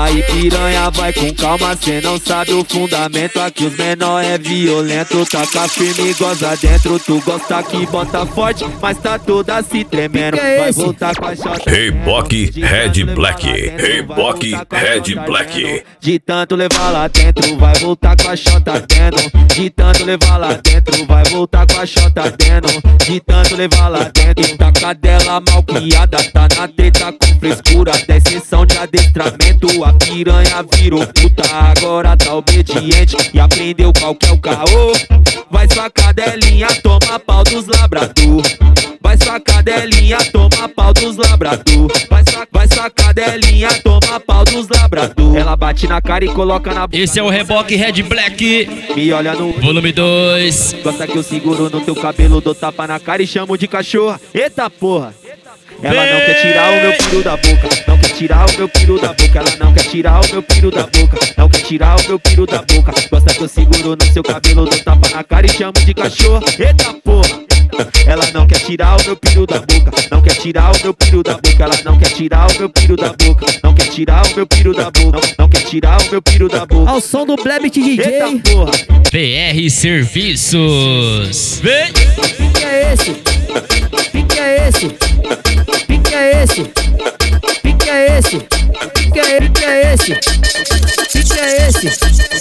Aí piranha, vai com calma, cê não sabe o fundamento. Aqui os menor é violento, taca firme e goza dentro. Tu gosta que bota forte, mas tá toda se tremendo. Vai voltar com a chota. Reboque Red Black, Reboque Red Black. De tanto levar lá dentro, vai voltar com a chota dentro. De tanto levar lá dentro, vai voltar com a chota dentro. De tanto levar lá dentro, e tá cadela mal criada, tá na treta com frescura. 10 sessão de adestramento, a piranha virou puta. Agora tá obediente e aprendeu qual que é o caô. Vai sua cadelinha, toma pau dos labrador. Vai sua cadelinha, toma pau dos labrador. Vai sua cadelinha, toma pau dos labrador. Ela bate na cara e coloca na boca. Esse é o Reboque Red Black, Me olha no volume 2. Gosta que eu seguro no teu cabelo, dou tapa na cara e chamo de cachorra. Eita porra! Ela não quer tirar o meu piru da boca, não quer tirar o meu piru da boca. Ela não quer tirar o meu piru da boca, não quer tirar o meu piru da boca. Gosta que eu seguro no seu cabelo, dou tapa na cara e chamo de cachorra. Eita porra! Ela não quer tirar o meu piru da boca, não quer tirar o meu piru da boca. Ela não quer tirar o meu piru da boca, não quer tirar o meu piru da boca, não quer tirar o meu piru da boca. Ao som do Blebit DJ. Eita porra! PR Serviços. Vem! Pique é esse? Pique é esse? Pique é esse? Pique é esse? Pique é esse? Pique é esse?